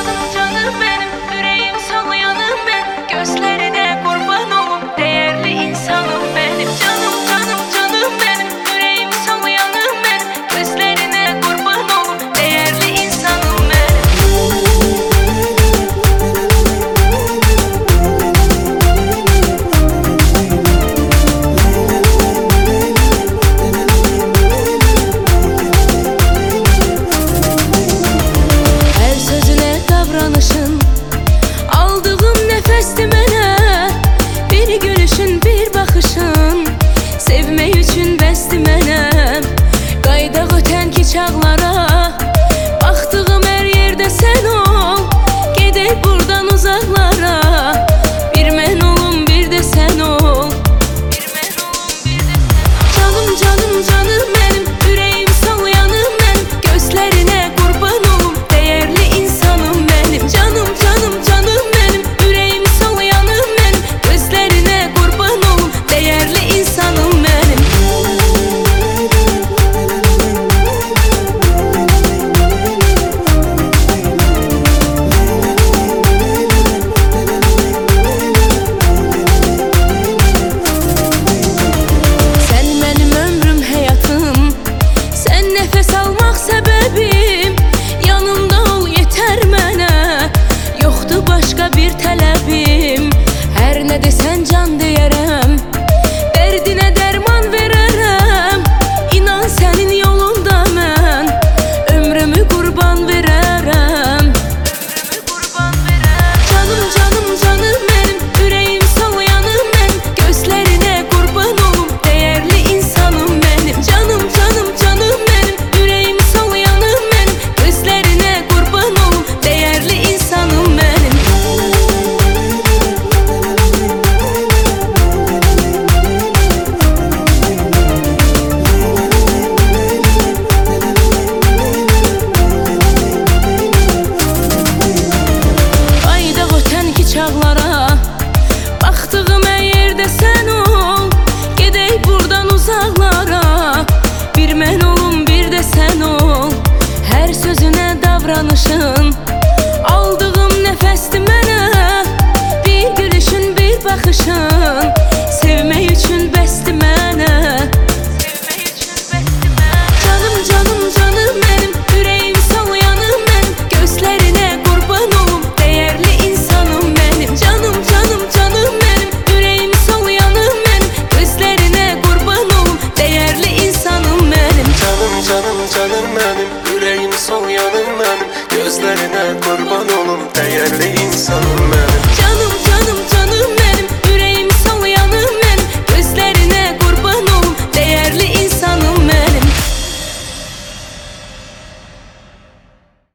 canım canım benim, yüreğim sallayanım ben, gözlerine kurban olum değerli insanım benim. Canım canım canım benim, yüreğim sallayanım ben, gözlerine kurban olum değerli insanım benim. Her sözüne davranışın, aldığım nefesti mənə, bir gülüşün bir bakışın, sevmək üçün bəsdi mənəm. Qaydaq ötən ki çağlara, baxdığım hər yerdə sən ol, gedək buradan uzaqlara, bir mən olum bir də sən ol. Canım canım canım benim, yüreğim sallayanım ben, gözlerine kurban olum değerli insanım benim. Canım canım canım benim, yüreğim sallayanım ben, gözlerine kurban olum değerli insanım benim. Sen benim ömrüm, hayatım, sen nefes almak sebebim, yanımda ol yeter mənə, yoktu başka bir tələbim. Her ne desen can deyərəm, dərdinə dərman verərəm, inan sənin yolunda mən, ömrümü qurban verərəm. Canım canım canım benim, yüreğim sallayanım ben, gözlerine kurban olum değerli insanım benim. Canım canım canım benim, yüreğim sallayanım ben, gözlerine kurban olum değerli insanım benim. Ayda ötən ki çağlara, baxdığım hər yerdə sən ol, gedək buradan uzaqlara, bir mən olum bir də sən ol. Hər sözünə davranışın, aldığım nəfəsdi mənə, bir gülüşün bir baxışın, sevmək üçün bəsdi mənə. Canım canım canım benim, yüreğim sallayanım ben, gözlerine kurban olum değerli insanım benim. Canım canım canım benim, yüreğim sallayanım ben, gözlerine kurban olum değerli insanım benim. Canım canım canım benim, yüreğim sol yanım benim, gözlerine kurban olum değerli insanım